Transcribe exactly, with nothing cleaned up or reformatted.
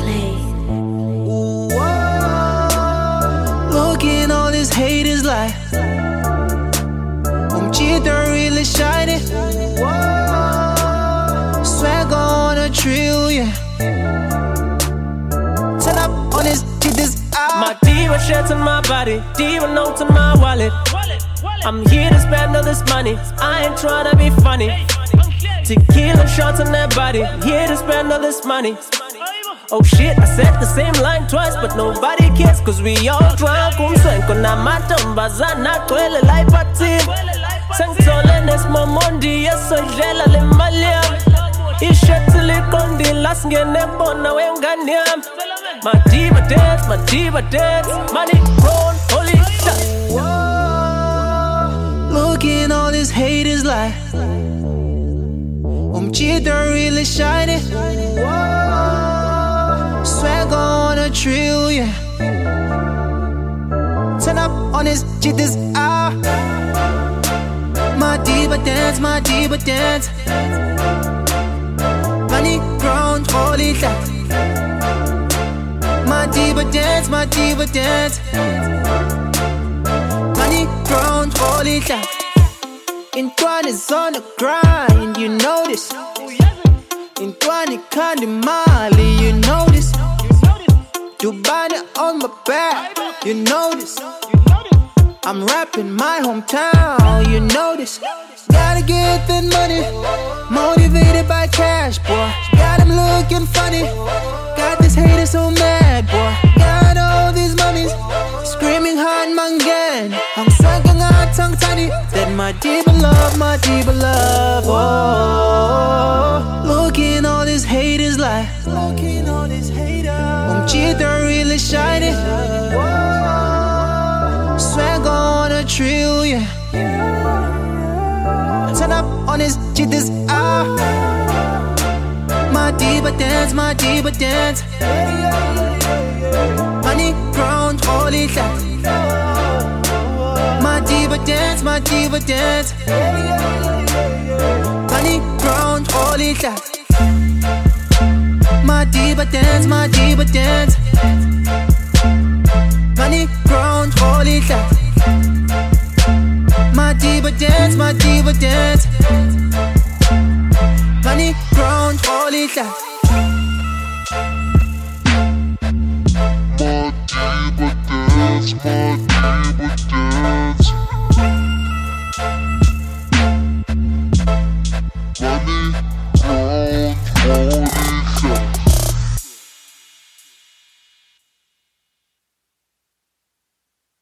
play. Ooh, looking all this hate is like Um cheater really shiny. Swag on a trillion. Turn up on this shit this hour. My diva shirts on my body, diva notes in my wallet. I'm here to spend all this money, I ain't tryna be funny. Tequila shots on that body, here to spend all this money. Oh shit, I said the same line twice, but nobody cares, cause we all drunk. Umswenko na matombazana kwele laipatim. Sengtole nesmomondi, yeso jela le maliam. Ishetili kondi, lasngene bona wenganyam. My diva dance, my diva dance. Money grown, holy shit. Looking all this hate is like Um cheater really shiny. Swag on a trillion. Turn up on this shit this hour. My diva dance, my diva dance. Money grown, holy shit. My diva dance, my diva dance. Money grown, holy shit. Intwan is on the grind, you know this. Intwan is kinda Mali, you know this. Dubai on my back, you know this. I'm rapping my hometown, you know this. Gotta get that money, motivated by cash, boy. Got him looking funny, got this hater so mad, boy. Got all these mummies, screaming hard mangan. I'm sucking our tongue tiny, that my diva love, my diva love, oh. Looking all this hate is like, looking all this hater. Um cheater really shiny. Swag on a trillion. Turn up on this shit this hour. My diva dance, my diva dance. Money grown, holy shit. My diva dance, my diva dance. Money grown, holy shit. My diva dance, my diva dance. Money grown, holy shit. My diva dance, my diva dance. Money grown, holy shit.